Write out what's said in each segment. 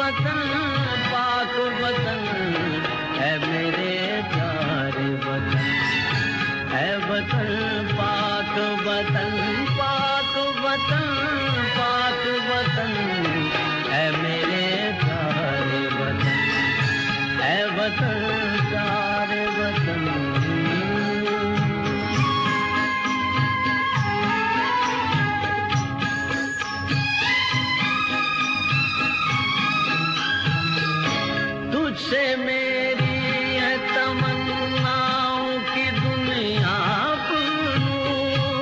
वतन पाक वतन है मेरे प्यारे वतन, है वतन पाक वतन, पाक वतन, पाक वतन है मेरे प्यारे वतन, है वतन प्यारे वतन। तुझसे मेरी है तमन्नाओं की दुनिया बनूं,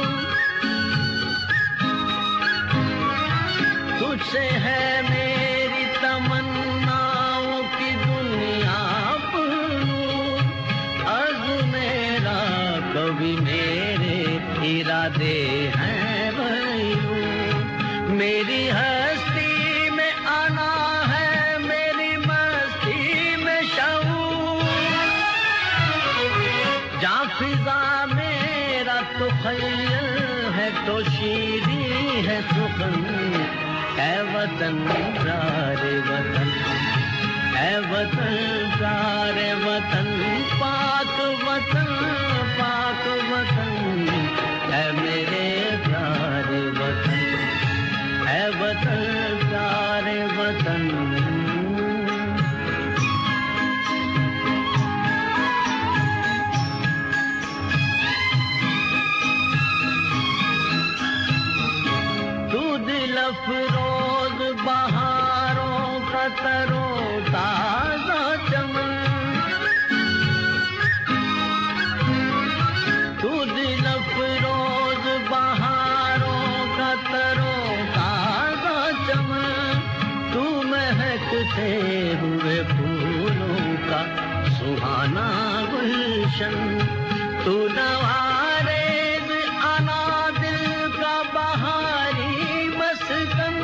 तुझसे है मेरी तमन्नाओं की दुनिया बनूं, अर्ज़ मेरा कभी मेरे इरादे हैं वयूं, मेरी हस्ती में आना है मेरी मस्ती में शऊर, जहाँ फिजा मेरा तो ख़य्यल है तो शीरी है सुखन, है वतन प्यारे वतन, है वतन प्यारे वतन, पाक वतन, पाक वतन है मेरे प्यारे वतन, है वतन प्यारे वतन। तू दिल अफरोज बहारों का तरोताज़ा चमन, तू दिल अफरोज बहारों का तरोताज़ा चमन, तू महकते हुए फूलों का सुहाना गुलशन, तू नवारेज़ आना दिल का बहारी मस्कन,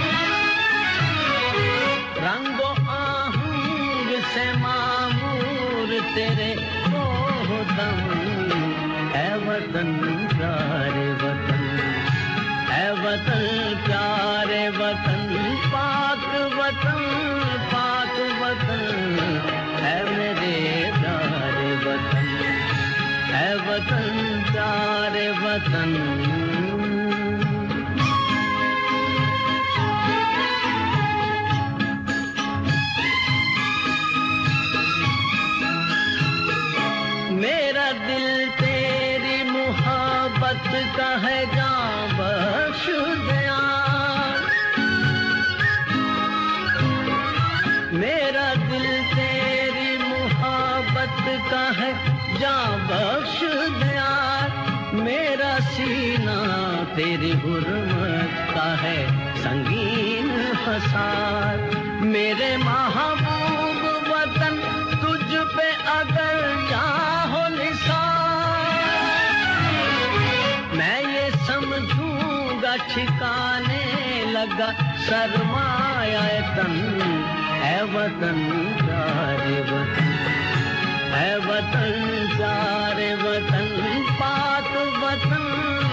रंगो आहंग से मामूर तेरे मोहदम, है वतन प्यारे वतन, है वतन प्यारे वतन, पाक वतन, पाक वतन है मेरे प्यारे वतन, है वतन प्यारे वतन। मेरा दिल तेरी मोहब्बत का है जान बख्श दया, मेरा दिल तेरी मोहब्बत का है जान बख्श दया, मेरा सीना तेरी हुर्मत का है संगीन फसार, मेरे महबूब वतन तुझ पे अगर चाहो निसार, मैं ये समझूंगा ठिकाने लगा सरमाया तन, है वतन प्यारे वतन, है वतन प्यारे वतन, पाक वतन,